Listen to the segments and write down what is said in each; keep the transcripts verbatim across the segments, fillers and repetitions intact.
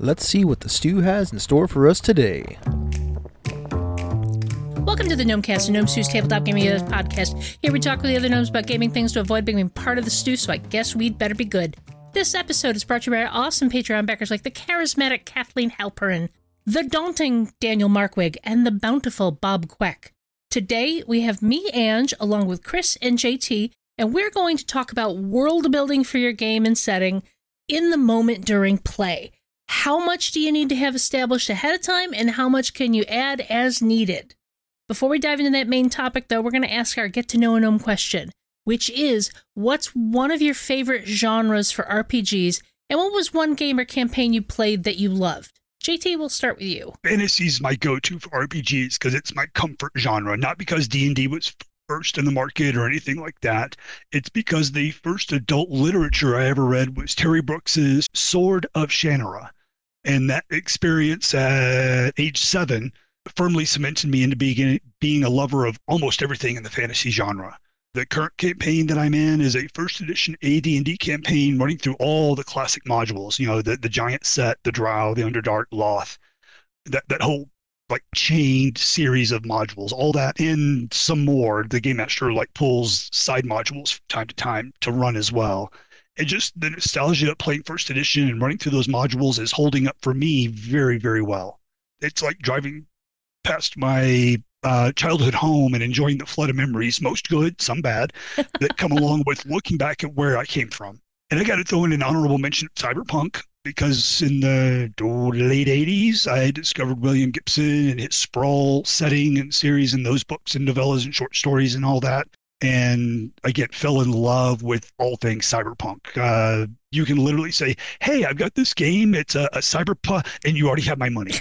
Let's see what the stew has in store for us today. Welcome to the Gnomecast, a Gnome Stew's tabletop gaming podcast. Here we talk with the other gnomes about gaming things to avoid becoming part of the stew, so I guess we'd better be good. This episode is brought to you by our awesome Patreon backers like the charismatic Kathleen Halperin, the daunting Daniel Markwig, and the bountiful Bob Queck. Today, we have me, Ange, along with Chris and J T, and we're going to talk about world building for your game and setting in the moment during play. How much do you need to have established ahead of time, and how much can you add as needed? Before we dive into that main topic, though, we're going to ask our Get to Know a Gnome question, which is, what's one of your favorite genres for R P Gs, and what was one game or campaign you played that you loved? J T, we'll start with you. Fantasy's my go-to for R P Gs because it's my comfort genre, not because D and D was first in the market or anything like that. It's because the first adult literature I ever read was Terry Brooks's Sword of Shannara. And that experience at age seven firmly cemented me into being, being a lover of almost everything in the fantasy genre. The current campaign that I'm in is a first edition A D and D campaign running through all the classic modules, you know, the, the giant set, the drow, the underdark, Loth, that, that whole like chained series of modules, all that and some more. The Game Master like pulls side modules from time to time to run as well. And just the nostalgia of playing first edition and running through those modules is holding up for me very, very well. It's like driving past my uh, childhood home and enjoying the flood of memories, most good, some bad, that come along with looking back at where I came from. And I got to throw in an honorable mention of Cyberpunk, because in the oh, late eighties, I discovered William Gibson and his sprawl setting and series and those books and novellas and short stories and all that. And again, fell in love with all things cyberpunk. Uh, you can literally say, hey, I've got this game. It's a, a cyberpunk, and you already have my money.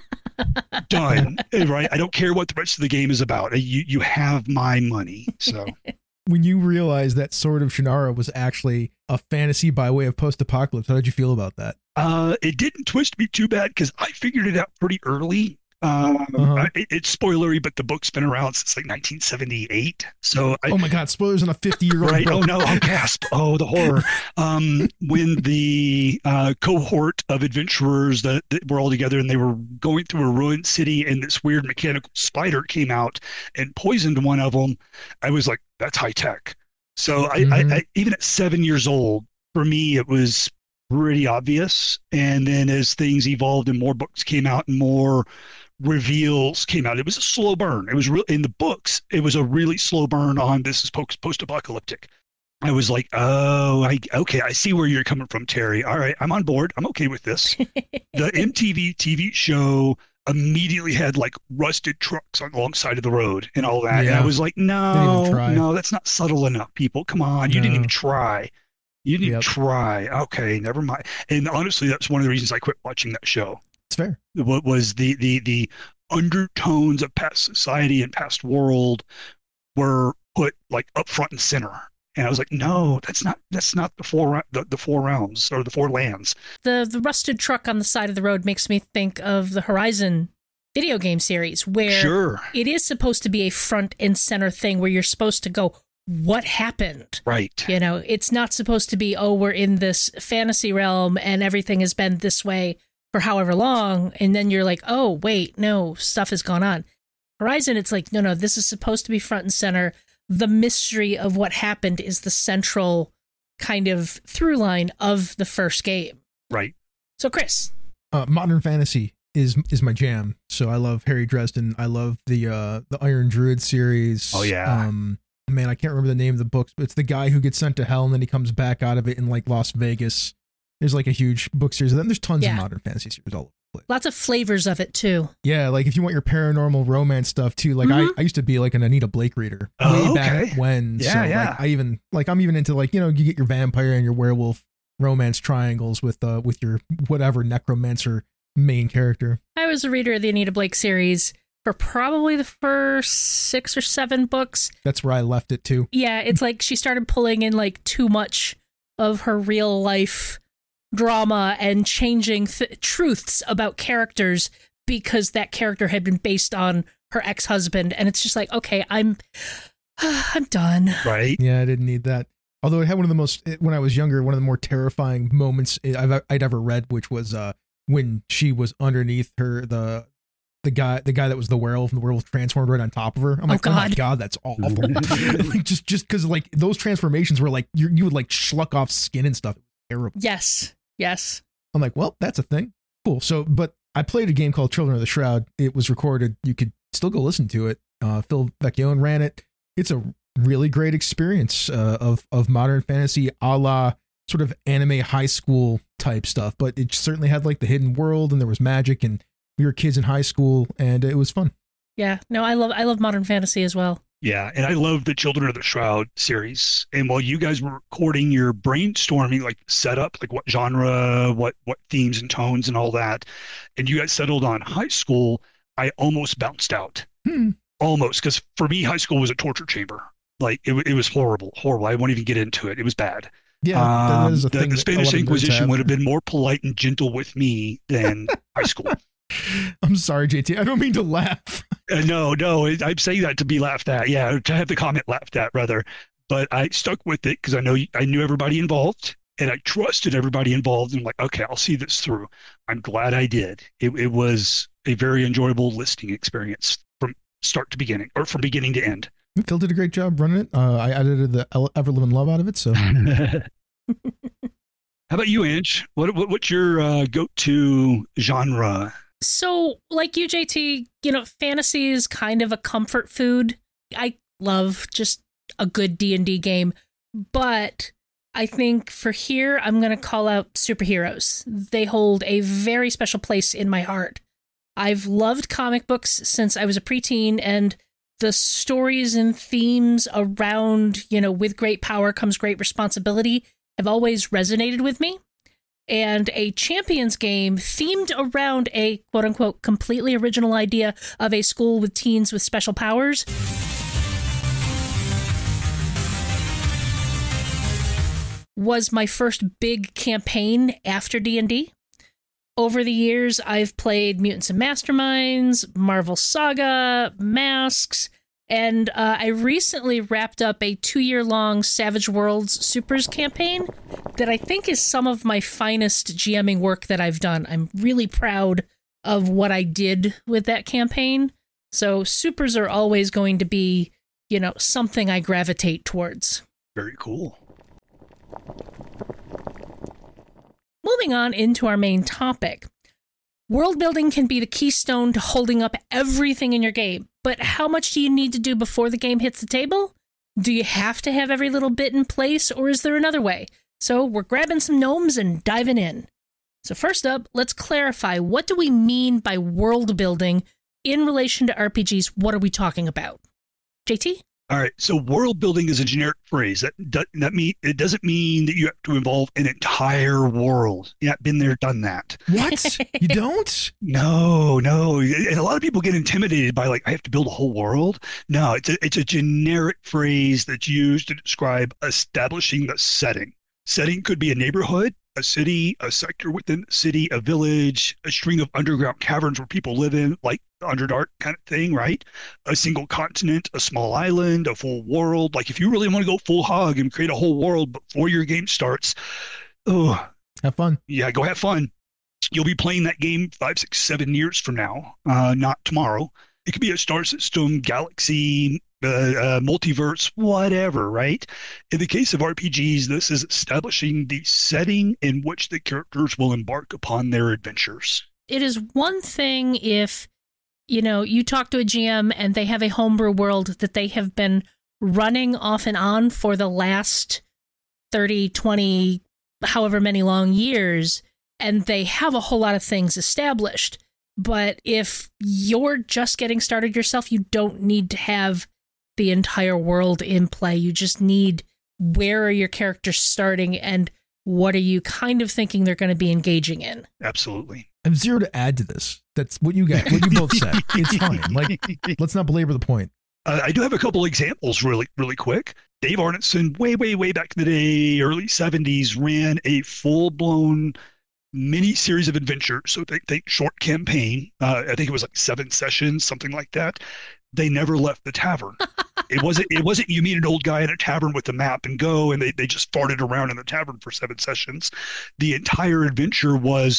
Done. Right? I don't care what the rest of the game is about. You you have my money. So when you realized that Sword of Shannara was actually a fantasy by way of post-apocalypse, how did you feel about that? Uh, it didn't twist me too bad because I figured it out pretty early. Um, uh-huh. it, it's spoilery, but the book's been around since like nineteen seventy-eight. So, I, oh my God, spoilers on a fifty-year-old right? book. Oh no! Oh gasp! Oh, the horror! Um, when the uh, cohort of adventurers that, that were all together and they were going through a ruined city, and this weird mechanical spider came out and poisoned one of them, I was like, "That's high tech." So, mm-hmm. I, I, I even at seven years old, for me, it was pretty obvious. And then as things evolved and more books came out and more reveals came out, it was a slow burn. It was real in the books. It was a really slow burn on this is post post-apocalyptic. I was like, oh, I, okay, I see where you're coming from, Terry. All right, I'm on board. I'm okay with this. The M T V T V show immediately had like rusted trucks on the long side of the road and all that. Yeah. And I was like, no, no, that's not subtle enough, people. Come on, you no. didn't even try. You didn't yep. even try. Okay, never mind. And honestly, that's one of the reasons I quit watching that show. It's fair. What was the, the, the undertones of past society and past world were put like up front and center. And I was like, no, that's not that's not the four the, the four realms or the four lands. The the rusted truck on the side of the road makes me think of the Horizon video game series, where sure. it is supposed to be a front and center thing where you're supposed to go, what happened? Right. You know, it's not supposed to be, oh, we're in this fantasy realm and everything has been this way for however long, and then you're like, oh, wait, no, stuff has gone on. Horizon, it's like, no, no, this is supposed to be front and center. The mystery of what happened is the central kind of through line of the first game. Right. So, Chris. Uh, modern fantasy is is my jam. So I love Harry Dresden. I love the uh, the Iron Druid series. Oh, yeah. Um, man, I can't remember the name of the books, but it's the guy who gets sent to hell and then he comes back out of it in like Las Vegas. There's like a huge book series. And then there's tons yeah. of modern fantasy series all over the place. Lots of flavors of it too. Yeah, like if you want your paranormal romance stuff too. Like mm-hmm. I, I used to be like an Anita Blake reader oh, way okay. back when. Yeah, so yeah. Like I even like I'm even into like, you know, you get your vampire and your werewolf romance triangles with uh with your whatever necromancer main character. I was a reader of the Anita Blake series for probably the first six or seven books. That's where I left it too. Yeah, it's like she started pulling in like too much of her real life drama and changing th- truths about characters because that character had been based on her ex-husband, and it's just like, okay, I'm I'm done. Right. Yeah, I didn't need that. Although it had one of the most, when I was younger, one of the more terrifying moments I've I'd ever read, which was uh when she was underneath her, the the guy the guy that was the werewolf, and the werewolf transformed right on top of her. I'm like, oh, oh my god, that's awful. Like just just because like those transformations were like you you would like schluck off skin and stuff. Terrible. Yes. Yes. I'm like, well, that's a thing. Cool. So, but I played a game called Children of the Shroud. It was recorded. You could still go listen to it. Uh, Phil Vecchione ran it. It's a really great experience uh, of of modern fantasy, a la sort of anime high school type stuff. But it certainly had like the hidden world, and there was magic, and we were kids in high school, and it was fun. Yeah. No, I love I love modern fantasy as well. Yeah, and I love the Children of the Shroud series. And while you guys were recording your brainstorming, like setup, like what genre, what what themes and tones and all that, and you guys settled on high school, I almost bounced out. Hmm. Almost, because for me, high school was a torture chamber. Like, it, it was horrible, horrible. I won't even get into it. It was bad. Yeah, um, that is a the, thing the Spanish Inquisition have. would have been more polite and gentle with me than high school. I'm sorry, J T. I don't mean to laugh. Uh, no, no, I'm saying that to be laughed at. Yeah, to have the comment laughed at, rather. But I stuck with it because I know I knew everybody involved, and I trusted everybody involved. And I'm like, okay, I'll see this through. I'm glad I did. It, it was a very enjoyable listening experience from start to beginning, or from beginning to end. Phil did a great job running it. Uh, I edited the Ever Living Love out of it. So, how about you, Ange? What, what what's your uh, go-to genre? So, like you, J T, you know, fantasy is kind of a comfort food. I love just a good D and D game, but I think for here, I'm going to call out superheroes. They hold a very special place in my heart. I've loved comic books since I was a preteen, and the stories and themes around, you know, with great power comes great responsibility have always resonated with me. And a Champions game themed around a quote-unquote completely original idea of a school with teens with special powers was my first big campaign after D and D. Over the years, I've played Mutants and Masterminds, Marvel Saga, Masks, and uh, I recently wrapped up a two-year-long Savage Worlds Supers campaign that I think is some of my finest GMing work that I've done. I'm really proud of what I did with that campaign. So Supers are always going to be, you know, something I gravitate towards. Very cool. Moving on into our main topic. World building can be the keystone to holding up everything in your game, but how much do you need to do before the game hits the table? Do you have to have every little bit in place, or is there another way? So we're grabbing some gnomes and diving in. So first up, let's clarify, what do we mean by world building in relation to R P Gs? What are we talking about? J T? All right. So world building is a generic phrase. That that mean it doesn't mean that you have to involve an entire world. Yeah, been there, done that. What? You don't? No, no. And a lot of people get intimidated by like, I have to build a whole world. No, it's a, it's a generic phrase that's used to describe establishing the setting. Setting could be a neighborhood, a city, a sector within the city, a village, a string of underground caverns where people live in, like Underdark kind of thing, right? A single continent, a small island, a full world. Like if you really want to go full hog and create a whole world before your game starts, oh, have fun. Yeah, go have fun. You'll be playing that game five, six, seven years from now, uh, not tomorrow. It could be a star system, galaxy, uh, uh, multiverse, whatever, right? In the case of R P Gs, this is establishing the setting in which the characters will embark upon their adventures. It is one thing if, you know, you talk to a G M and they have a homebrew world that they have been running off and on for the last thirty, twenty, however many long years, and they have a whole lot of things established. But if you're just getting started yourself, you don't need to have the entire world in play. You just need, where are your characters starting and what are you kind of thinking they're going to be engaging in? Absolutely. I have zero to add to this. That's what you got. What you both said. It's fine. Like, let's not belabor the point. Uh, I do have a couple examples really, really quick. Dave Arneson, way, way, way back in the day, early seventies, ran a full-blown mini series of adventures. So think, think short campaign. Uh, I think it was like seven sessions, something like that. They never left the tavern. It wasn't. It wasn't. You meet an old guy in a tavern with a map and go, and they they just farted around in the tavern for seven sessions. The entire adventure was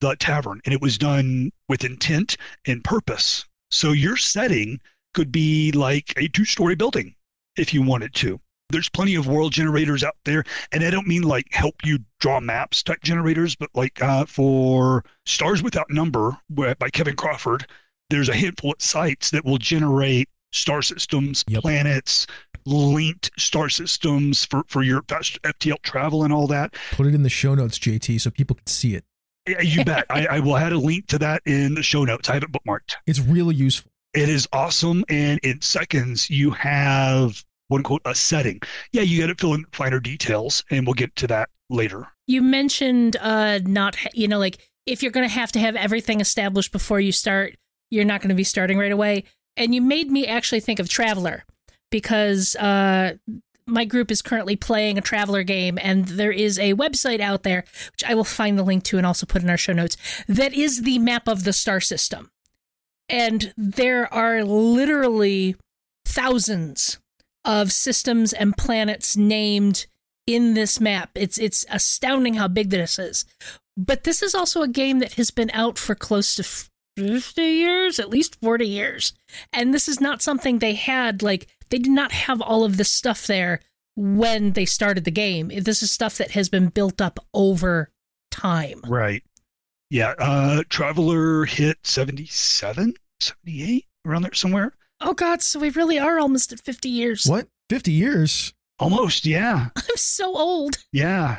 the tavern, and it was done with intent and purpose. So your setting could be like a two-story building if you wanted to. There's plenty of world generators out there, and I don't mean like help you draw maps type generators, but like uh, for Stars Without Number by Kevin Crawford, there's a handful of sites that will generate star systems, yep. planets, linked star systems for, for your fast F T L travel and all that. Put it in the show notes, J T, so people can see it. Yeah, you bet. I, I will add a link to that in the show notes. I have it bookmarked. It's really useful. It is awesome, and in seconds you have, quote unquote, a setting. Yeah, you got to fill in finer details, and we'll get to that later. You mentioned uh, not, you know, like if you're going to have to have everything established before you start, you're not going to be starting right away. And you made me actually think of Traveler, because uh, my group is currently playing a Traveler game, and there is a website out there, which I will find the link to and also put in our show notes, that is the map of the star system. And there are literally thousands of systems and planets named in this map. It's it's astounding how big this is. But this is also a game that has been out for close to fifty years, at least forty years. And this is not something they had, like, they did not have all of this stuff there when they started the game. This is stuff that has been built up over time. Right. Yeah. Uh, Traveler hit seventy-seven, seventy-eight, around there somewhere. Oh, God. So we really are almost at fifty years. What? fifty years? Almost, yeah. I'm so old. Yeah.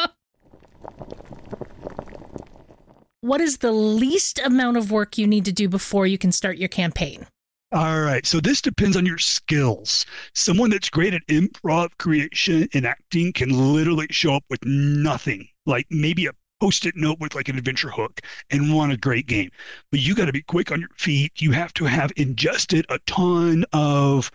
What is the least amount of work you need to do before you can start your campaign? All right. So this depends on your skills. Someone that's great at improv creation and acting can literally show up with nothing, like maybe a Post-it note with like an adventure hook, and run a great game. But you got to be quick on your feet. You have to have ingested a ton of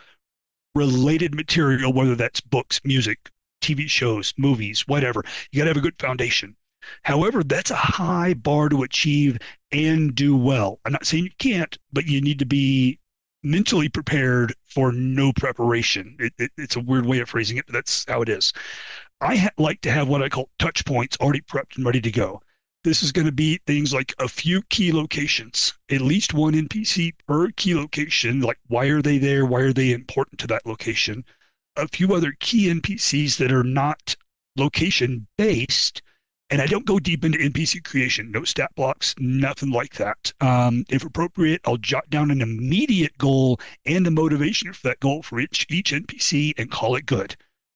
related material, whether that's books, music, T V shows, movies, whatever. You got to have a good foundation. However, that's a high bar to achieve and do well. I'm not saying you can't, but you need to be mentally prepared for no preparation. It, it, it's a weird way of phrasing it, but that's how it is. I ha- like to have what I call touch points already prepped and ready to go. This is going to be things like a few key locations, at least one N P C per key location. Like, why are they there? Why are they important to that location? A few other key N P Cs that are not location based. And I don't go deep into N P C creation, no stat blocks, nothing like that. Um, if appropriate, I'll jot down an immediate goal and the motivation for that goal for each, each N P C and call it good.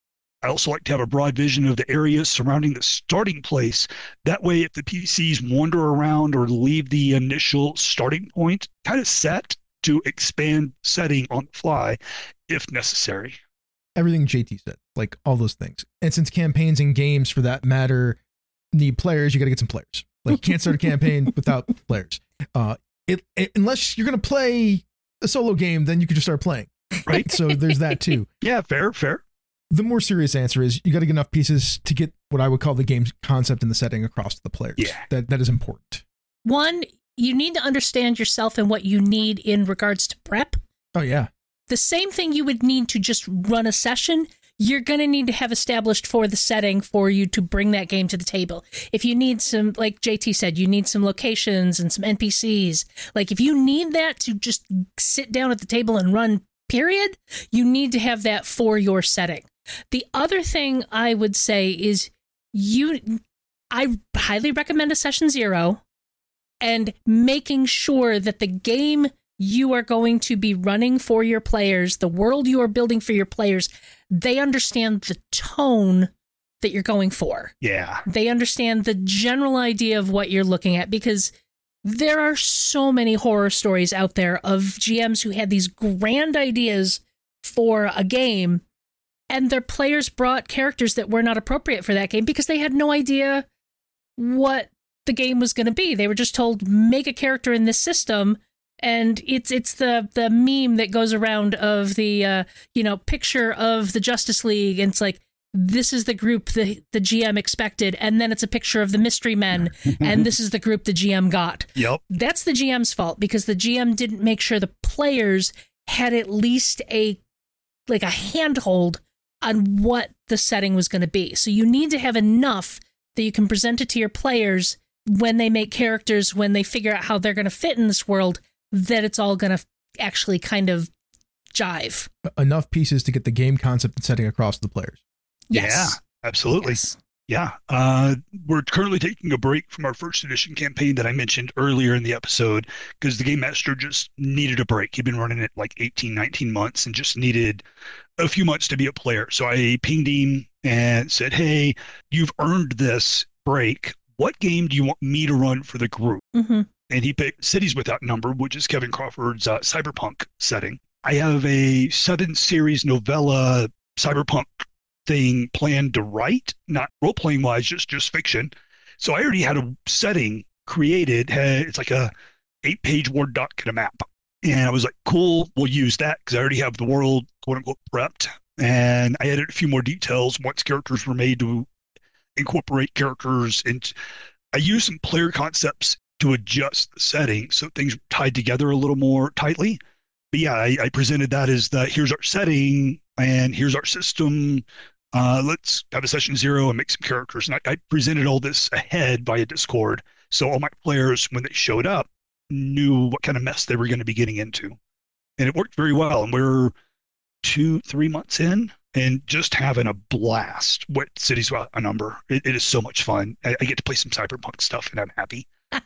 I also like to have a broad vision of the areas surrounding the starting place. That way, if the P Cs wander around or leave the initial starting point kind of set, to expand setting on the fly if necessary. Everything J T said, like all those things. And since campaigns and games, for that matter, need players, you got to get some players. Like, you can't start a campaign without players. Uh, it, it unless you're going to play a solo game, then you can just start playing, right? So there's that too. Yeah, fair, fair. The more serious answer is you got to get enough pieces to get what I would call the game's concept and the setting across to the players. Yeah. That that is important. One, you need to understand yourself and what you need in regards to prep. Oh, yeah. The same thing you would need to just run a session, you're going to need to have established for the setting for you to bring that game to the table. If you need some, like J T said, you need some locations and some N P Cs. Like, if you need that to just sit down at the table and run, period, you need to have that for your setting. The other thing I would say is you, I highly recommend a session zero and making sure that the game you are going to be running for your players, the world you are building for your players, they understand the tone that you're going for. Yeah. They understand the general idea of what you're looking at, because there are so many horror stories out there of G Ms who had these grand ideas for a game, and their players brought characters that were not appropriate for that game because they had no idea what the game was going to be. They were just told, make a character in this system. And it's it's the the meme that goes around of the, uh, you know, picture of the Justice League. And it's like, this is the group the, the G M expected. And then it's a picture of the Mystery Men. And this is the group the G M got. Yep. That's the G M's fault, because the G M didn't make sure the players had at least a like a handhold on what the setting was going to be. So you need to have enough that you can present it to your players when they make characters, when they figure out how they're going to fit in this world, that it's all going to actually kind of jive. Enough pieces to get the game concept and setting across the players. Yes. Yeah, absolutely. Yes. Yeah. Uh, we're currently taking a break from our first edition campaign that I mentioned earlier in the episode because the game master just needed a break. He'd been running it like eighteen, nineteen months and just needed a few months to be a player. So I pinged him and said, hey, you've earned this break. What game do you want me to run for the group? Mm-hmm. And he picked Cities Without Number, which is Kevin Crawford's uh, cyberpunk setting. I have a seven series novella cyberpunk thing planned to write, not role-playing wise, just just fiction. So I already had a setting created. It's like a eight-page Word doc and a map. And I was like, cool, we'll use that because I already have the world, quote-unquote, prepped. And I added a few more details once characters were made to incorporate characters. And I used some player concepts to adjust the setting so things were tied together a little more tightly. But yeah, I, I presented that as the here's our setting and here's our system. Uh, let's have a session zero and make some characters. And I, I presented all this ahead via Discord. So all my players, when they showed up, knew what kind of mess they were going to be getting into. And it worked very well. And we're two, three months in and just having a blast with Cities Without a Number. It, it is so much fun. I, I get to play some cyberpunk stuff and I'm happy.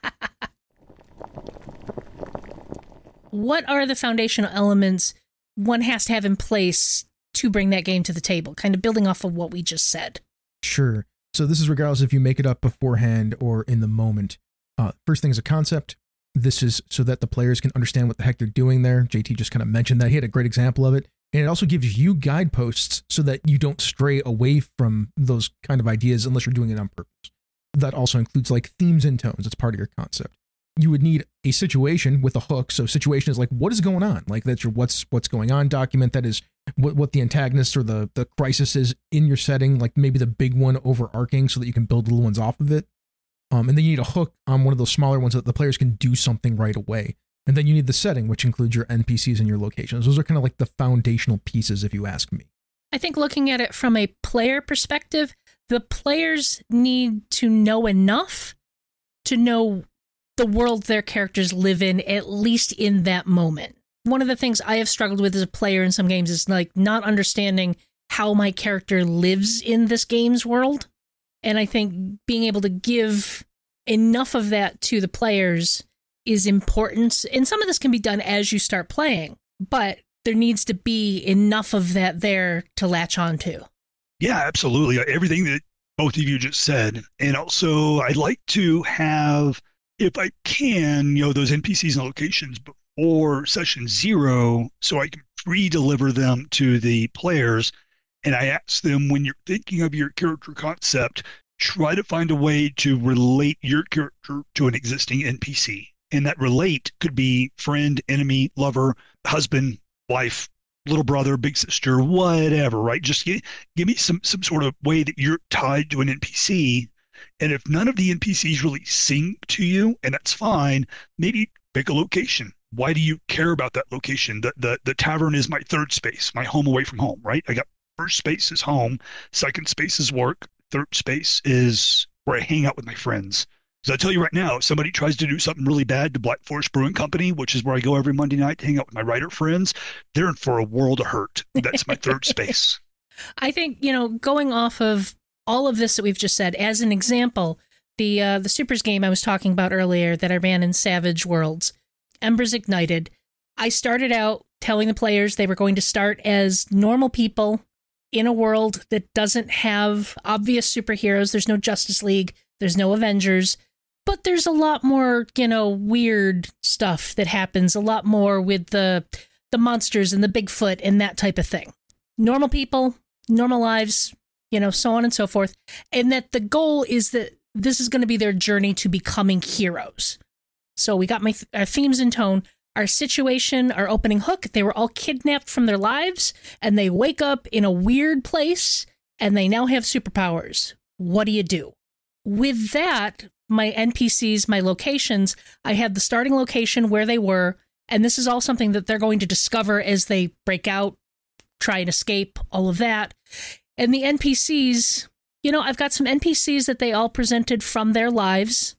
What are the foundational elements one has to have in place to bring that game to the table, kind of building off of what we just said? Sure. So this is regardless if you make it up beforehand or in the moment. Uh, first thing is a concept. This is so that the players can understand what the heck they're doing there. J T just kind of mentioned that. He had a great example of it. And it also gives you guideposts so that you don't stray away from those kind of ideas unless you're doing it on purpose. That also includes like themes and tones. It's part of your concept. You would need a situation with a hook. So situation is like, what is going on? Like that's your what's what's going on document. That is what, what the antagonist or the, the crisis is in your setting, like maybe the big one overarching so that you can build little ones off of it. Um, and then you need a hook on one of those smaller ones so that the players can do something right away. And then you need the setting, which includes your N P Cs and your locations. Those are kind of like the foundational pieces, if you ask me. I think looking at it from a player perspective, the players need to know enough to know the world their characters live in, at least in that moment. One of the things I have struggled with as a player in some games is like not understanding how my character lives in this game's world. And I think being able to give enough of that to the players is important. And some of this can be done as you start playing, but there needs to be enough of that there to latch on to. Yeah, absolutely. Everything that both of you just said. And also, I'd like to have, if I can, you know, those N P Cs and locations before session zero so I can pre-deliver them to the players. And I ask them, when you're thinking of your character concept, try to find a way to relate your character to an existing N P C. And that relate could be friend, enemy, lover, husband, wife, little brother, big sister, whatever, right? Just give, give me some, some sort of way that you're tied to an N P C. And if none of the N P Cs really sing to you, and that's fine, maybe pick a location. Why do you care about that location? The, the, the tavern is my third space, my home away from home, right? I got first space is home, second space is work, third space is where I hang out with my friends. So I tell you right now, if somebody tries to do something really bad to Black Forest Brewing Company, which is where I go every Monday night to hang out with my writer friends, they're in for a world of hurt. That's my third space. I think, you know, going off of all of this that we've just said, as an example, the uh, the Supers game I was talking about earlier that I ran in Savage Worlds, Embers Ignited, I started out telling the players they were going to start as normal people in a world that doesn't have obvious superheroes. There's no Justice League. There's no Avengers. But there's a lot more, you know, weird stuff that happens, a lot more with the the monsters and the Bigfoot and that type of thing. Normal people, normal lives, you know, so on and so forth. And that the goal is that this is going to be their journey to becoming heroes. So we got my th- our themes in tone, our situation, our opening hook. They were all kidnapped from their lives and they wake up in a weird place and they now have superpowers. What do you do? With that, my N P Cs, my locations, I had the starting location where they were, and this is all something that they're going to discover as they break out, try and escape, all of that. And the N P Cs, you know, I've got some N P Cs that they all presented from their lives,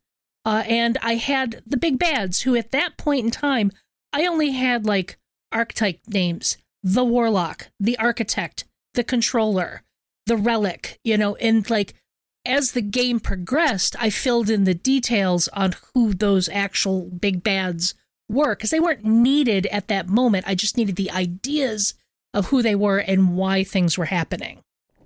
Uh, and I had the big bads, who at that point in time, I only had like archetype names: the Warlock, the Architect, the Controller, the Relic, you know, and like as the game progressed, I filled in the details on who those actual big bads were, because they weren't needed at that moment. I just needed the ideas of who they were and why things were happening.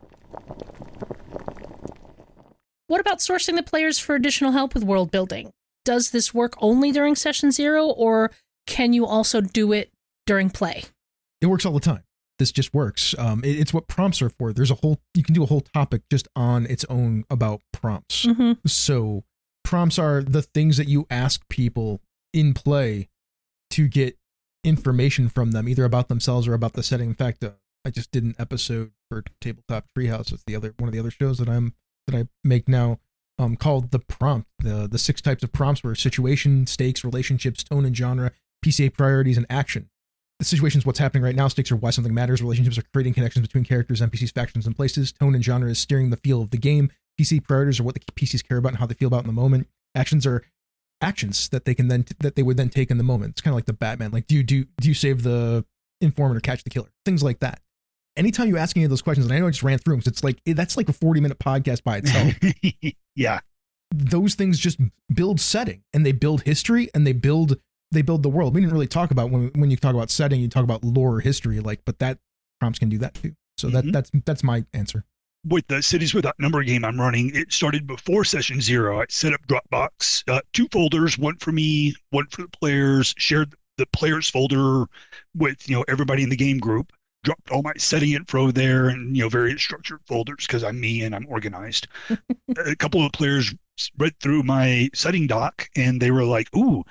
What about sourcing the players for additional help with world building? Does this work only during session zero, or can you also do it during play? It works all the time. This just works. Um, it, it's what prompts are for. There's a whole, you can do a whole topic just on its own about prompts. Mm-hmm. So prompts are the things that you ask people in play to get information from them, either about themselves or about the setting. In fact, uh, I just did an episode for Tabletop Treehouse. It's the other one of the other shows that I'm that I make now, um, called The Prompt. The the six types of prompts were situation, stakes, relationships, tone and genre, P C A priorities, and action. The situation is what's happening right now. Stakes are why something matters. Relationships are creating connections between characters, N P Cs, factions, and places. Tone and genre is steering the feel of the game. P C priorities are what the P Cs care about and how they feel about in the moment. Actions are actions that they can then that they would then take in the moment. It's kind of like the Batman. Like, do you do do you save the informant or catch the killer? Things like that. Anytime you ask any of those questions, and I know I just ran through them, because it's like that's like a forty minute podcast by itself. Yeah, those things just build setting, and they build history, and they build they build the world. We didn't really talk about when when you talk about setting, you talk about lore or history, like, but that prompts can do that too. So mm-hmm. that that's that's my answer. With the Cities Without Number game I'm running, it started before session zero. I set up Dropbox, uh, two folders, one for me, one for the players, shared the players folder with, you know, everybody in the game group, dropped all my setting info there and, you know, various structured folders because I'm me and I'm organized. A couple of players read through my setting doc and they were like, ooh,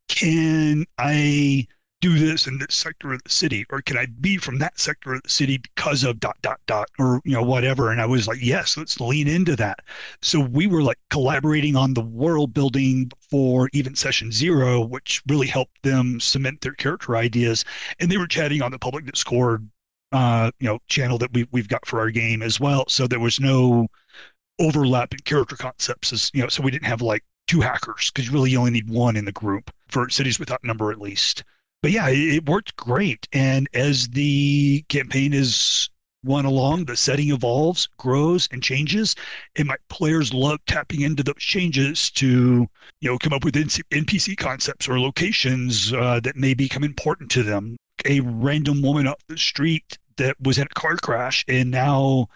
can I do this in this sector of the city, or can I be from that sector of the city because of dot dot dot, or you know, whatever. And I was like, yes, let's lean into that. So we were like collaborating on the world building before even session zero, which really helped them cement their character ideas. And they were chatting on the public Discord uh you know channel that we, we've got for our game as well, so there was no overlap in character concepts, as you know, so we didn't have like two hackers, because you really only need one in the group for Cities Without Number, at least. But yeah, it, it worked great. And as the campaign is run along, the setting evolves, grows, and changes. And my players love tapping into those changes to, you know, come up with N P C concepts or locations uh, that may become important to them. A random woman off the street that was in a car crash, and now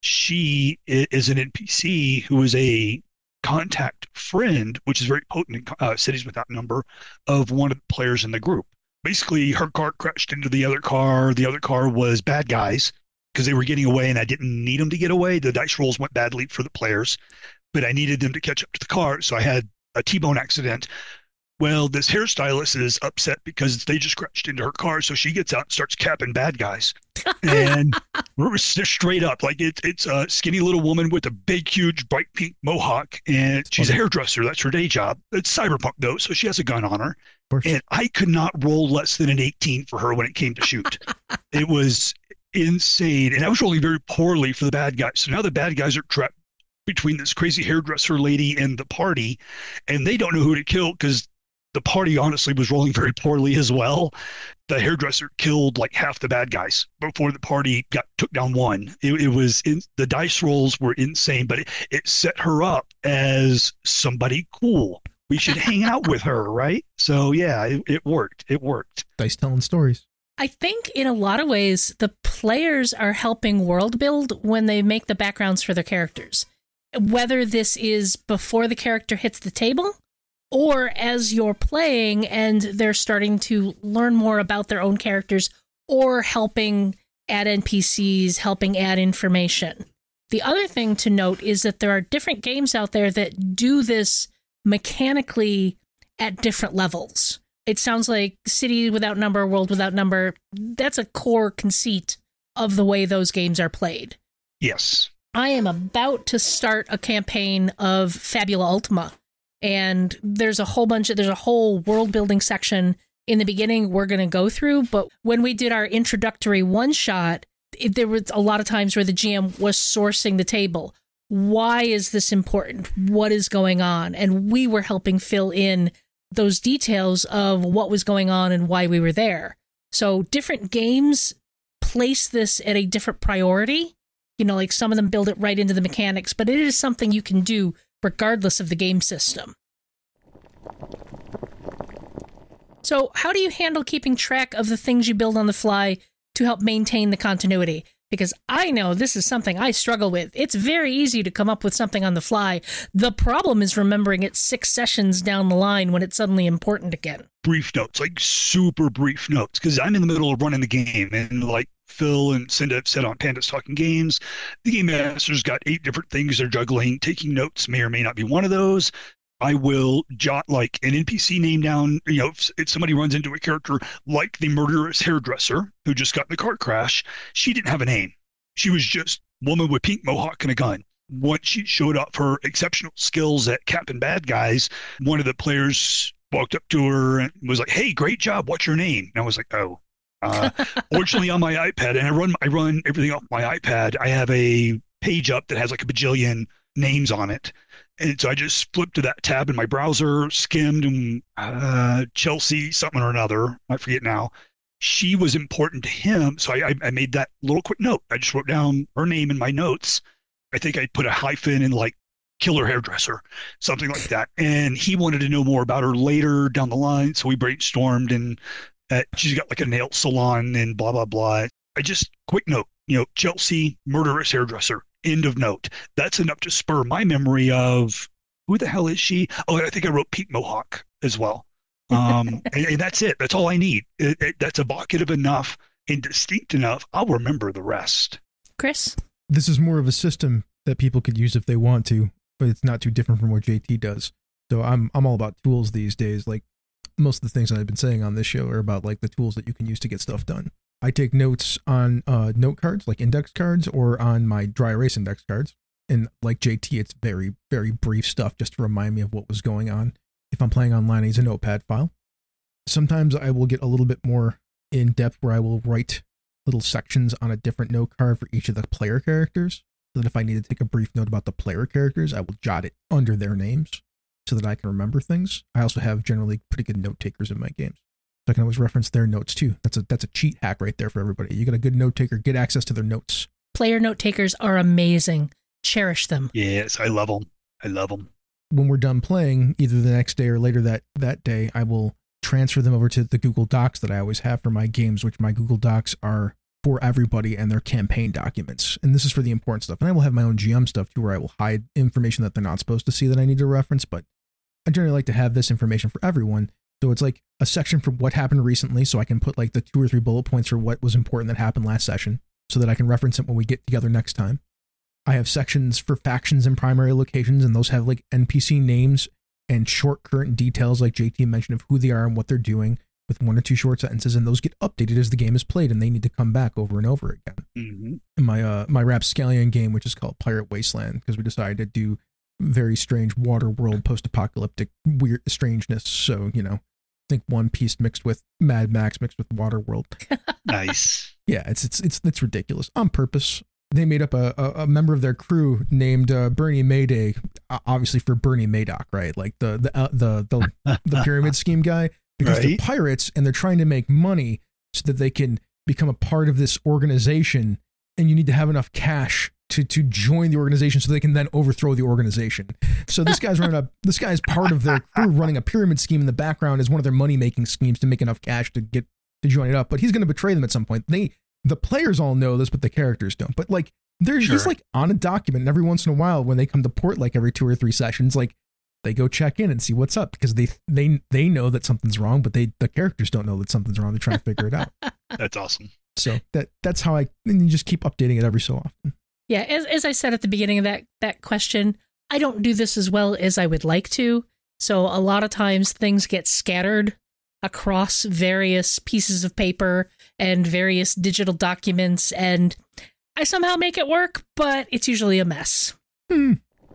she is an N P C who is a contact friend, which is very potent in uh, Cities Without Number, of one of the players in the group. Basically, her car crashed into the other car. The other car was bad guys because they were getting away, and I didn't need them to get away. The dice rolls went badly for the players, but I needed them to catch up to the car, so I had a T-bone accident. Well, this hairstylist is upset because they just crashed into her car, so she gets out and starts capping bad guys. And we're straight up, like it, it's a skinny little woman with a big, huge, bright pink mohawk, and she's okay. a hairdresser. That's her day job. It's cyberpunk, though, so she has a gun on her. And I could not roll less than an eighteen for her when it came to shoot. It was insane. And I was rolling very poorly for the bad guys. So now the bad guys are trapped between this crazy hairdresser lady and the party, and they don't know who to kill because the party honestly was rolling very poorly as well. The hairdresser killed like half the bad guys before the party got took down one. It, it was in, the dice rolls were insane, but it, it set her up as somebody cool. We should hang out with her, right? So yeah, it, it worked. It worked. Dice telling stories. I think in a lot of ways, the players are helping world build when they make the backgrounds for their characters. Whether this is before the character hits the table, or as you're playing and they're starting to learn more about their own characters, or helping add N P Cs, helping add information. The other thing to note is that there are different games out there that do this mechanically at different levels. It sounds like City Without Number, World Without Number, that's a core conceit of the way those games are played. Yes. I am about to start a campaign of Fabula Ultima. And there's a whole bunch of, there's a whole world building section in the beginning we're going to go through. But when we did our introductory one shot, it, there was a lot of times where the G M was sourcing the table. why is this important? What is going on? And we were helping fill in those details of what was going on and why we were there. So different games place this at a different priority. You know, like some of them build it right into the mechanics, but it is something you can do regardless of the game system. So how do you handle keeping track of the things you build on the fly to help maintain the continuity? Because I know this is something I struggle with. It's very easy to come up with something on the fly. The problem is remembering it six sessions down the line when it's suddenly important again. Brief notes, like super brief notes, because I'm in the middle of running the game, and like Phil and Cinda have said on Pandas Talking Games, the game master's got eight different things they're juggling. Taking notes may or may not be one of those. I will jot like an N P C name down. You know, if, if somebody runs into a character like the murderous hairdresser who just got in the car crash, she didn't have a name. She was just woman with pink mohawk and a gun. Once she showed off her exceptional skills at capping bad guys, one of the players walked up to her and was like, "Hey, great job. What's your name?" And I was like, "Oh." Uh, fortunately, on my iPad, and I run I run everything off my iPad. I have a page up that has like a bajillion names on it. And so I just flipped to that tab in my browser, skimmed, and uh, Chelsea something or another, I forget now. She was important to him, so I, I made that little quick note. I just wrote down her name in my notes. I think I put a hyphen in like killer hairdresser, something like that. And he wanted to know more about her later down the line, so we brainstormed, and uh, she's got like a nail salon and blah, blah, blah. I just, quick note, you know, Chelsea, murderous hairdresser. End of note. That's enough to spur my memory of who the hell is she? Oh, I think I wrote Pete Mohawk as well. Um, and, and that's it. That's all I need. It, it, that's evocative enough and distinct enough. I'll remember the rest. Chris? This is more of a system that people could use if they want to, but it's not too different from what J T does. So I'm I'm all about tools these days. Like most of the things that I've been saying on this show are about like the tools that you can use to get stuff done. I take notes on uh, note cards, like index cards, or on my dry erase index cards. And like J T, it's very, very brief stuff just to remind me of what was going on. If I'm playing online, I use a notepad file. Sometimes I will get a little bit more in depth where I will write little sections on a different note card for each of the player characters. So that if I need to take a brief note about the player characters, I will jot it under their names so that I can remember things. I also have generally pretty good note takers in my games. So I can always reference their notes too. That's a that's a cheat hack right there for everybody. You got a good note taker, get access to their notes. Player note takers are amazing. Cherish them. Yes, I love them. I love them. When we're done playing, either the next day or later that, that day, I will transfer them over to the Google Docs that I always have for my games, which my Google Docs are for everybody and they're campaign documents. And this is for the important stuff. And I will have my own G M stuff too, where I will hide information that they're not supposed to see that I need to reference. But I generally like to have this information for everyone. So it's like a section for what happened recently, so I can put like the two or three bullet points for what was important that happened last session, so that I can reference it when we get together next time. I have sections for factions and primary locations, and those have like N P C names and short current details like J T mentioned of who they are and what they're doing with one or two short sentences, and those get updated as the game is played, and they need to come back over and over again. Mm-hmm. In my uh, my Rapscallion game, which is called Pirate Wasteland, because we decided to do very strange water world post-apocalyptic weird strangeness, so, you know, I think One Piece mixed with Mad Max mixed with Waterworld. Nice. Yeah, it's it's it's it's ridiculous on purpose. They made up a, a, a member of their crew named uh, Bernie Mayday, obviously for Bernie Madoff, right? Like the the uh, the the, the pyramid scheme guy, because right. They're pirates and they're trying to make money so that they can become a part of this organization. And you need to have enough cash to to join the organization so they can then overthrow the organization. So this guy's running a this guy's part of their crew running a pyramid scheme in the background as one of their money making schemes to make enough cash to get to join it up. But he's going to betray them at some point. They the players all know this, but the characters don't. But like they're sure. just like on a document, and every once in a while when they come to port, like every two or three sessions, like they go check in and see what's up, because they they they know that something's wrong, but they the characters don't know that something's wrong. They're trying to figure it out. That's awesome. So that that's how I and you just keep updating it every so often. Yeah, as as I said at the beginning of that that question, I don't do this as well as I would like to. So a lot of times things get scattered across various pieces of paper and various digital documents, and I somehow make it work, but it's usually a mess. Hmm.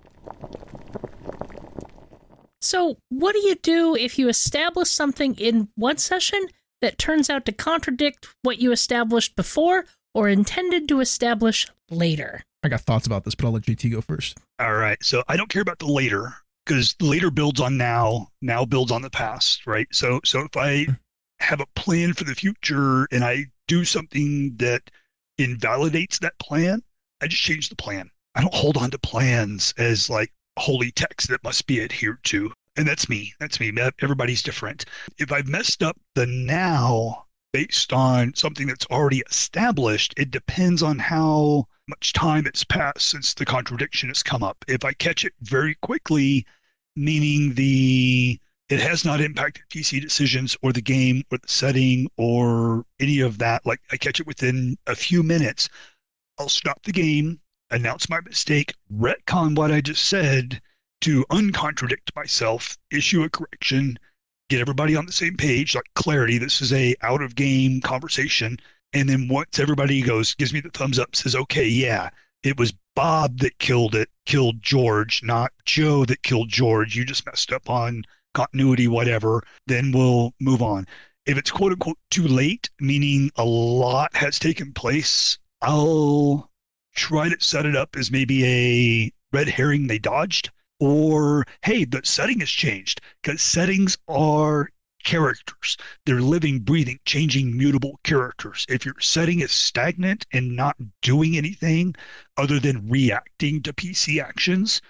So what do you do if you establish something in one session that turns out to contradict what you established before, or intended to establish later? I got thoughts about this, but I'll let J T go first. All right. So I don't care about the later, because later builds on now, now builds on the past, right? So so if I have a plan for the future and I do something that invalidates that plan, I just change the plan. I don't hold on to plans as like holy text that must be adhered to. And that's me. That's me. Everybody's different. If I've messed up the now based on something that's already established, it depends on how much time it's passed since the contradiction has come up. If I catch it very quickly, meaning the it has not impacted P C decisions or the game or the setting or any of that, like I catch it within a few minutes, I'll stop the game, announce my mistake, retcon what I just said to uncontradict myself, issue a correction, get everybody on the same page, like clarity. This is a out of game conversation. And then once everybody goes, gives me the thumbs up, says, okay, yeah, it was Bob that killed it, killed George, not Joe that killed George. You just messed up on continuity, whatever. Then we'll move on. If it's quote unquote too late, meaning a lot has taken place, I'll try to set it up as maybe a red herring they dodged. Or, hey, the setting has changed, because settings are characters. They're living, breathing, changing, mutable characters. If your setting is stagnant and not doing anything other than reacting to P C actions,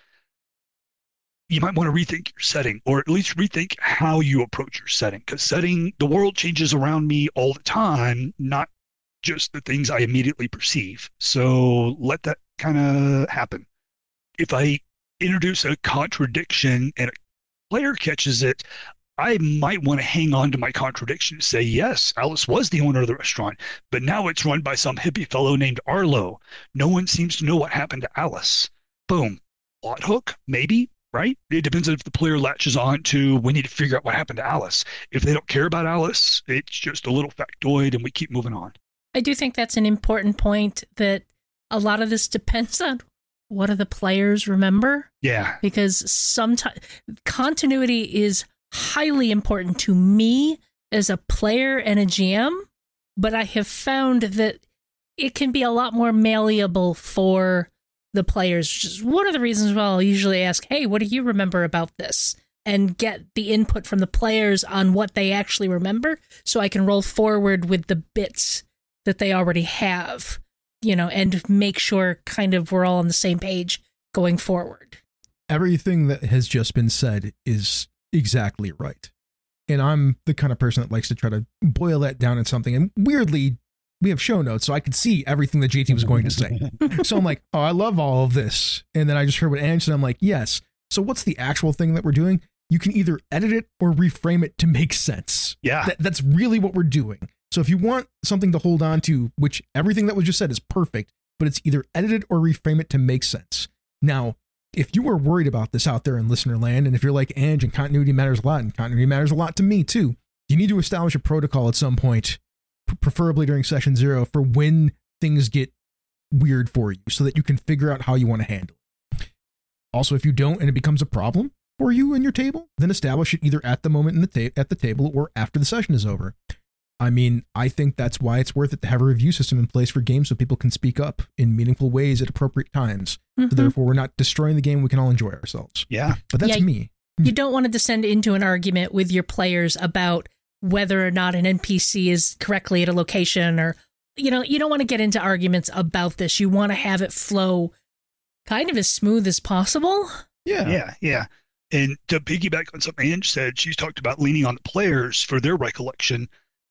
you might want to rethink your setting, or at least rethink how you approach your setting. Because setting, the world changes around me all the time, not just the things I immediately perceive. So let that kind of happen. If I introduce a contradiction and a player catches it, I might want to hang on to my contradiction to say, yes, Alice was the owner of the restaurant, but now it's run by some hippie fellow named Arlo. No one seems to know what happened to Alice. Boom. Plot hook? Maybe, right? It depends on if the player latches on to, we need to figure out what happened to Alice. If they don't care about Alice, it's just a little factoid and we keep moving on. I do think that's an important point, that a lot of this depends on what do the players remember? Yeah. Because sometimes continuity is highly important to me as a player and a G M, but I have found that it can be a lot more malleable for the players, which is one of the reasons why I'll usually ask, hey, what do you remember about this? And get the input from the players on what they actually remember, so I can roll forward with the bits that they already have, you know, and make sure kind of we're all on the same page going forward. Everything that has just been said is exactly right. And I'm the kind of person that likes to try to boil that down in something. And weirdly, we have show notes, so I could see everything that J T was going to say. So I'm like, oh, I love all of this. And then I just heard what Ange said. I'm like, yes. So what's the actual thing that we're doing? You can either edit it or reframe it to make sense. Yeah. That, that's really what we're doing. So if you want something to hold on to, which everything that was just said is perfect, but it's either edited or reframe it to make sense. Now, if you are worried about this out there in listener land, and if you're like Ange and continuity matters a lot, and continuity matters a lot to me too, you need to establish a protocol at some point, preferably during session zero, for when things get weird for you so that you can figure out how you want to handle it. Also, if you don't and it becomes a problem for you and your table, then establish it either at the moment in the ta- at the table or after the session is over. I mean, I think that's why it's worth it to have a review system in place for games so people can speak up in meaningful ways at appropriate times. Mm-hmm. So therefore, we're not destroying the game. We can all enjoy ourselves. Yeah. But that's yeah, me. You don't want to descend into an argument with your players about whether or not an N P C is correctly at a location, or, you know, you don't want to get into arguments about this. You want to have it flow kind of as smooth as possible. Yeah. Yeah. Yeah. And to piggyback on something Ange said, she's talked about leaning on the players for their recollection.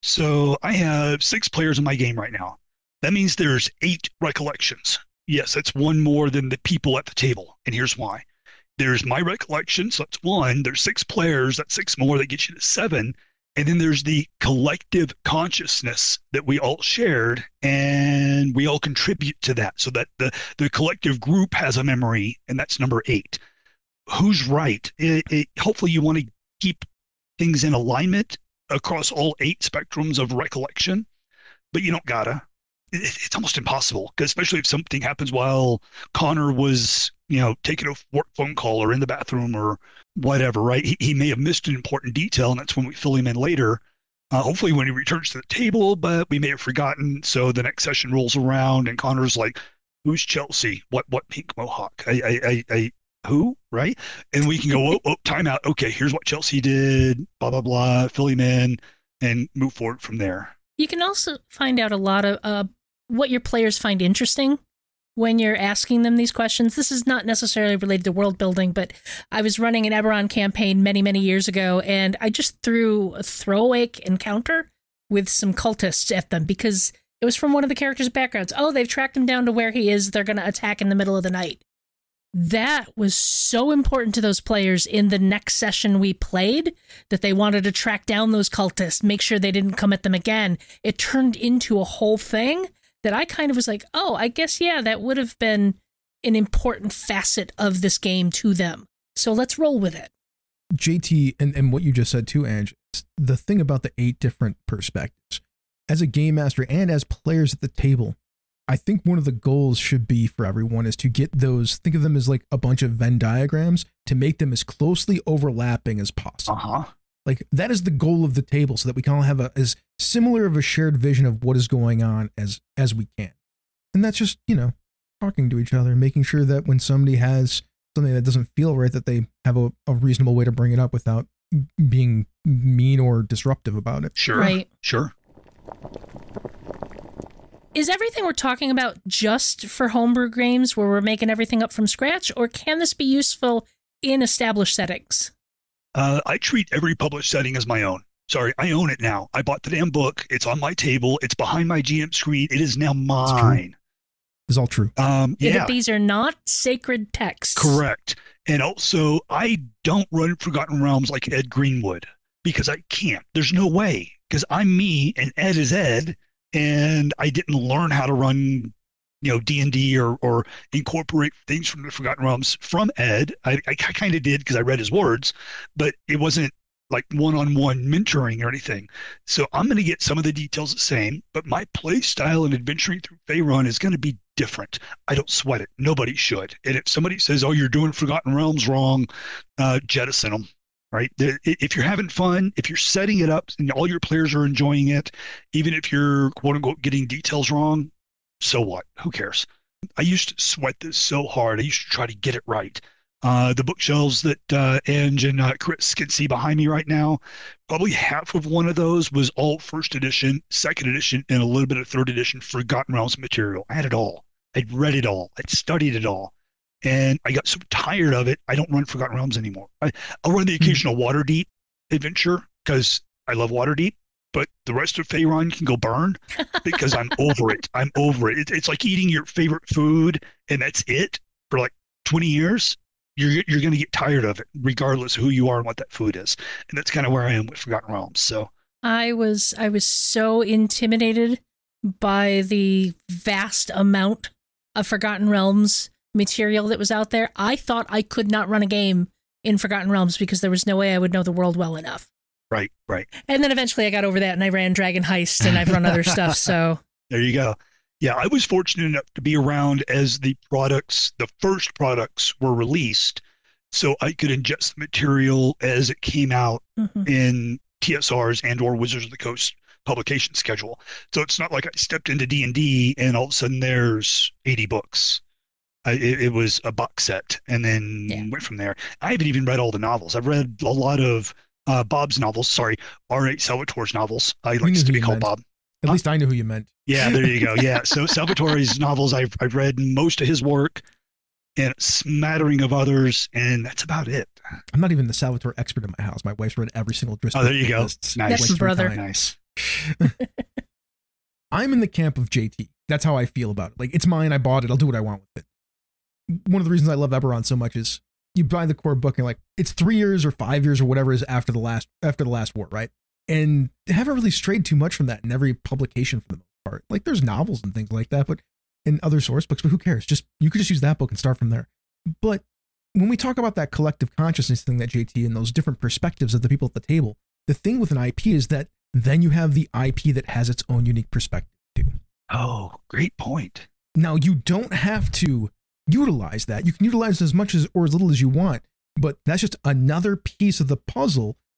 So I have six players in my game right now. That means there's eight recollections. Yes, that's one more than the people at the table. And here's why. There's my recollection, so that's one. There's six players, that's six more, that gets you to seven. And then there's the collective consciousness that we all shared, and we all contribute to that, so that the, the collective group has a memory, and that's number eight. Who's right? It, it, hopefully you want to keep things in alignment across all eight spectrums of recollection, but you don't gotta. It, it's almost impossible, because especially if something happens while Connor was, you know, taking a work phone call or in the bathroom or whatever, right? He, he may have missed an important detail, and that's when we fill him in later. Uh, hopefully when he returns to the table, but we may have forgotten. So the next session rolls around and Connor's like, who's Chelsea? What what pink mohawk? I I I, I who? Right? And we can go, oh, oh, time out. Okay, here's what Chelsea did, blah, blah, blah, fill him in and move forward from there. You can also find out a lot of uh, what your players find interesting when you're asking them these questions. This is not necessarily related to world building, but I was running an Eberron campaign many, many years ago, and I just threw a throwaway encounter with some cultists at them because it was from one of the characters' backgrounds. Oh, they've tracked him down to where he is. They're going to attack in the middle of the night. That was so important to those players in the next session we played that they wanted to track down those cultists, make sure they didn't come at them again. It turned into a whole thing that I kind of was like, oh, I guess, yeah, that would have been an important facet of this game to them. So let's roll with it. J T, and, and what you just said too, Ange, the thing about the eight different perspectives, as a game master and as players at the table, I think one of the goals should be for everyone is to get those, think of them as like a bunch of Venn diagrams, to make them as closely overlapping as possible. Uh-huh. Like that is the goal of the table, so that we can all have a as similar of a shared vision of what is going on as as we can. And that's just, you know, talking to each other, making sure that when somebody has something that doesn't feel right, that they have a, a reasonable way to bring it up without being mean or disruptive about it. Sure. Right. Sure. Is everything we're talking about just for homebrew games where we're making everything up from scratch, or can this be useful in established settings? Uh, I treat every published setting as my own. Sorry, I own it now. I bought the damn book. It's on my table. It's behind my G M screen. It is now mine. It's all true. Um, yeah. That these are not sacred texts. Correct. And also, I don't run Forgotten Realms like Ed Greenwood because I can't. There's no way, because I'm me and Ed is Ed. And I didn't learn how to run, you know, D and D or or incorporate things from the Forgotten Realms from Ed. I, I kind of did because I read his words, but it wasn't like one-on-one mentoring or anything. So I'm going to get some of the details the same, but my play style and adventuring through Faerun is going to be different. I don't sweat it. Nobody should. And if somebody says, oh, you're doing Forgotten Realms wrong, uh, jettison them. Right? If you're having fun, if you're setting it up and all your players are enjoying it, even if you're quote unquote getting details wrong, so what? Who cares? I used to sweat this so hard. I used to try to get it right. Uh, the bookshelves that uh, Ange and uh, Chris can see behind me right now, probably half of one of those was all first edition, second edition, and a little bit of third edition Forgotten Realms material. I had it all. I'd read it all. I'd studied it all. And I got so tired of it, I don't run Forgotten Realms anymore. I, I'll run the occasional Waterdeep adventure because I love Waterdeep, but the rest of Faerun can go burn because I'm over it. I'm over it. it. It's like eating your favorite food and that's it for like twenty years. You're you're going to get tired of it, regardless of who you are and what that food is. And that's kind of where I am with Forgotten Realms. So I was I was so intimidated by the vast amount of Forgotten Realms material that was out there. I thought I could not run a game in Forgotten Realms because there was no way I would know the world well enough. Right, right. And then eventually I got over that and I ran Dragon Heist and I've run other stuff. So there you go. Yeah, I was fortunate enough to be around as the products, the first products were released, so I could ingest the material as it came out mm-hmm. in T S Rs and or Wizards of the Coast publication schedule. So it's not like I stepped into D and D and all of a sudden there's eighty books. I, it, it was a box set, and then yeah. went from there. I haven't even read all the novels. I've read a lot of uh, Bob's novels. Sorry, R eight Salvatore's novels. I like to be called meant. Bob. At huh? least I knew who you meant. Yeah, there you go. Yeah, so Salvatore's novels, I've I've read most of his work, and a smattering of others, and that's about it. I'm not even the Salvatore expert in my house. My wife's read every single Drizzt. Oh, there you go. Lists. Nice, that's brother. Nice. I'm in the camp of J T. That's how I feel about it. Like, it's mine. I bought it. I'll do what I want with it. One of the reasons I love Eberron so much is you buy the core book and like it's three years or five years or whatever is after the last after the last war, right? And they haven't really strayed too much from that in every publication for the most part. Like there's novels and things like that, but in other source books, but who cares? Just you could just use that book and start from there. But when we talk about that collective consciousness thing that J T and those different perspectives of the people at the table, the thing with an I P is that then you have the I P that has its own unique perspective too. Oh, great point. Now you don't have to utilize that. You can utilize as much as or as little as you want, but that's just another piece of the puzzle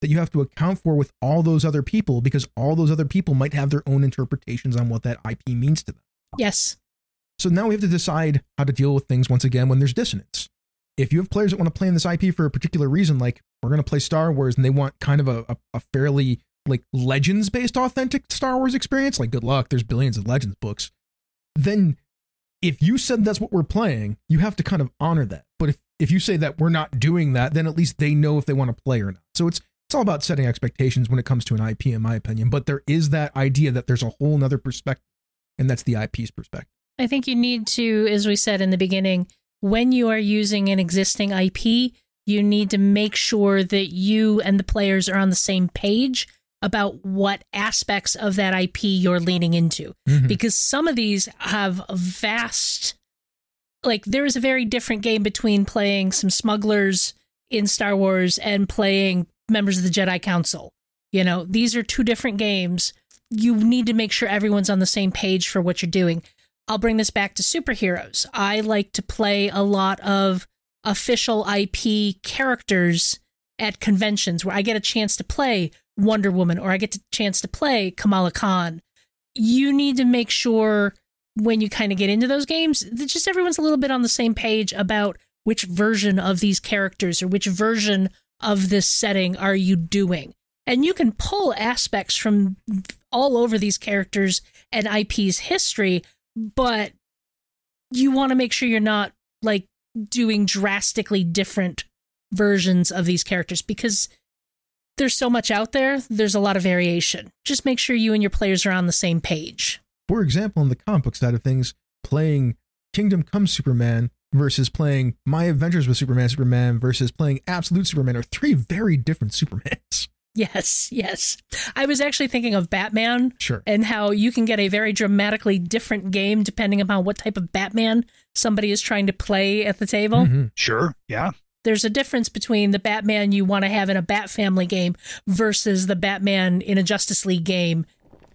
that you have to account for with all those other people, because all those other people might have their own interpretations on what that I P means to them. Yes. So now we have to decide how to deal with things once again when there's dissonance. If you have players that want to play in this I P for a particular reason, like we're going to play Star Wars and they want kind of a, a, a fairly like Legends-based authentic Star Wars experience, like good luck, there's billions of Legends books, then if you said that's what we're playing, you have to kind of honor that. But if, if you say that we're not doing that, then at least they know if they want to play or not. So it's it's all about setting expectations when it comes to an I P, in my opinion. But there is that idea that there's a whole nother perspective, and that's the I P's perspective. I think you need to, as we said in the beginning, when you are using an existing I P, you need to make sure that you and the players are on the same page about what aspects of that I P you're leaning into. Mm-hmm. Because some of these have a vast, like there is a very different game between playing some smugglers in Star Wars and playing members of the Jedi Council. You know, these are two different games. You need to make sure everyone's on the same page for what you're doing. I'll bring this back to superheroes. I like to play a lot of official I P characters at conventions where I get a chance to play Wonder Woman or I get a chance to play Kamala Khan. You need to make sure when you kind of get into those games that just everyone's a little bit on the same page about which version of these characters or which version of this setting are you doing. And you can pull aspects from all over these characters and I P's history, but you want to make sure you're not like doing drastically different versions of these characters because there's so much out there. There's a lot of variation. Just make sure you and your players are on the same page. For example, in the comic book side of things, playing Kingdom Come Superman versus playing My Adventures with Superman Superman versus playing Absolute Superman are three very different Supermans. Yes, yes. I was actually thinking of Batman. Sure. And how you can get a very dramatically different game depending upon what type of Batman somebody is trying to play at the table. Mm-hmm. Sure, yeah. There's a difference between the Batman you want to have in a Bat Family game versus the Batman in a Justice League game.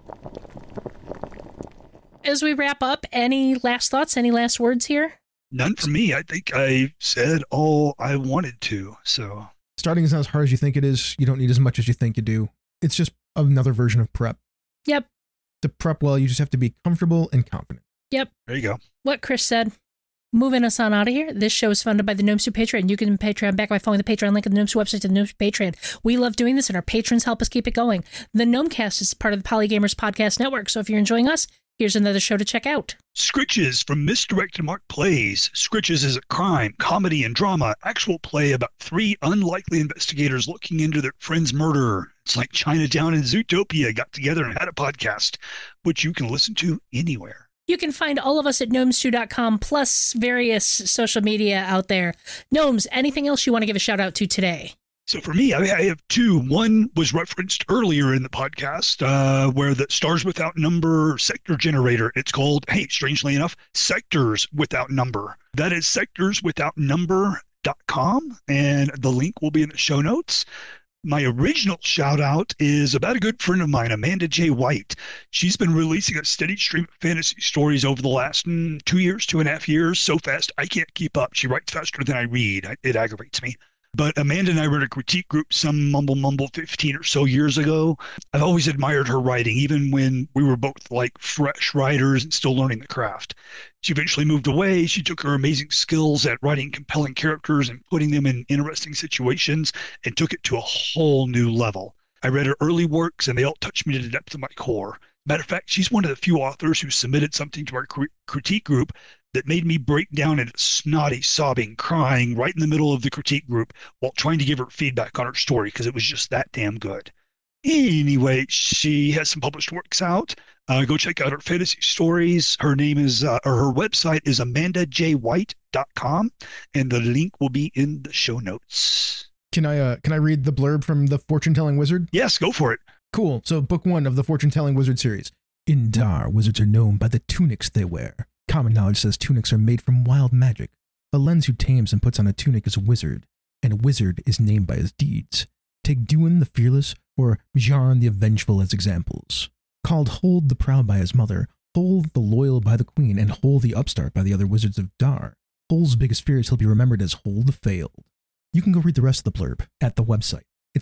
As we wrap up, any last thoughts, any last words here? None for me. I think I said all I wanted to, so... Starting is not as hard as you think it is. You don't need as much as you think you do. It's just another version of prep. Yep. To prep well, you just have to be comfortable and confident. Yep. There you go. What Chris said. Moving us on out of here. This show is funded by the Gnome Soup Patreon. You can Patreon back by following the Patreon link in the Gnome Soup website to the Gnome Soup Patreon. We love doing this, and our patrons help us keep it going. The Gnomecast is part of the Polygamers Podcast Network, so if you're enjoying us, here's another show to check out. Scritches from Misdirected Mark Plays. Scritches is a crime, comedy, and drama actual play about three unlikely investigators looking into their friend's murder. It's like Chinatown and Zootopia got together and had a podcast, which you can listen to anywhere. You can find all of us at gnomes two dot com plus various social media out there. Gnomes, anything else you want to give a shout out to today? So for me, I, I have two. One was referenced earlier in the podcast uh, where the Stars Without Number sector generator, it's called, hey, strangely enough, Sectors Without Number. That is sectors without number dot com, and the link will be in the show notes. My original shout out is about a good friend of mine, Amanda J. White. She's been releasing a steady stream of fantasy stories over the last mm, two years, two and a half years, so fast I can't keep up. She writes faster than I read. It aggravates me. But Amanda and I wrote a critique group some mumble mumble fifteen or so years ago. I've always admired her writing, even when we were both like fresh writers and still learning the craft. She eventually moved away. She took her amazing skills at writing compelling characters and putting them in interesting situations and took it to a whole new level. I read her early works and they all touched me to the depth of my core. Matter of fact, she's one of the few authors who submitted something to our cr- critique group that made me break down into snotty, sobbing, crying right in the middle of the critique group while trying to give her feedback on her story because it was just that damn good. Anyway, she has some published works out. Uh, go check out her fantasy stories. Her name is, uh, or her website is amanda j white dot com, and the link will be in the show notes. Can I uh, can I read the blurb from the Fortune Telling Wizard? Yes, go for it. Cool. So book one of the Fortune Telling Wizard series. In Dar, wizards are known by the tunics they wear. Common knowledge says tunics are made from wild magic. A lens who tames and puts on a tunic is a wizard, and a wizard is named by his deeds. Take Duin the Fearless or Mjarn the Avengeful as examples. Called Hold the Proud by his mother, Hold the Loyal by the Queen, and Hold the Upstart by the other wizards of Dar. Hold's biggest fear is he'll be remembered as Hold the Failed. You can go read the rest of the blurb at the website. It's good.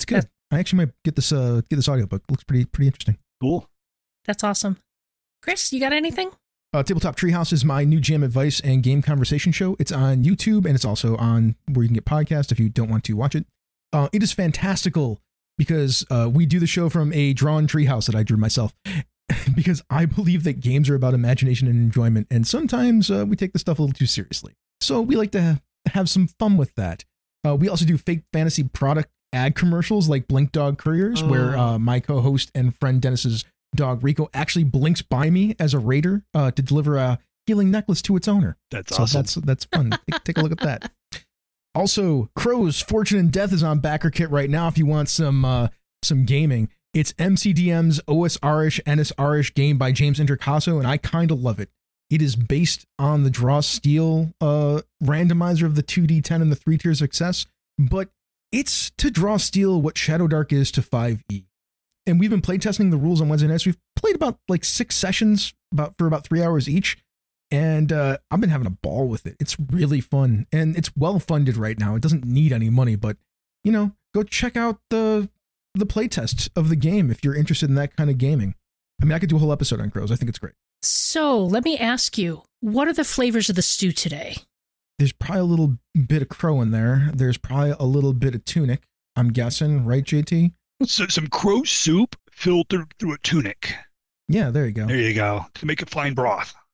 I actually might get this uh get this audiobook. It looks pretty pretty interesting. Cool. That's awesome. Chris, you got anything? Uh, Tabletop Treehouse is my new jam advice and game conversation show. It's on YouTube and it's also on where you can get podcasts if you don't want to watch it. Uh, it is fantastical because uh, we do the show from a drawn treehouse that I drew myself because I believe that games are about imagination and enjoyment, and sometimes uh, we take the stuff a little too seriously. So we like to ha- have some fun with that. Uh, we also do fake fantasy product ad commercials like Blink Dog Couriers, oh. where uh, my co-host and friend Dennis's dog Rico actually blinks by me as a raider uh, to deliver a healing necklace to its owner. That's so awesome. That's that's fun. take, take a look at that. Also, Crow's Fortune and Death is on backer kit right now. If you want some uh, some gaming, it's M C D M's O S R-ish, N S R-ish game by James Intercasso, and I kind of love it. It is based on the Draw Steel uh, randomizer of the two D ten and the three tier success, but it's to Draw Steel what Shadow Dark is to five E. And we've been playtesting the rules on Wednesday nights. We've played about like six sessions about for about three hours each. And uh, I've been having a ball with it. It's really fun. And it's well funded right now. It doesn't need any money, but, you know, go check out the the playtest of the game if you're interested in that kind of gaming. I mean, I could do a whole episode on Crows. I think it's great. So let me ask you, what are the flavors of the stew today? There's probably a little bit of crow in there. There's probably a little bit of tunic, I'm guessing. Right, J T? So some crow soup filtered through a tunic. Yeah, there you go. There you go. To make a fine broth.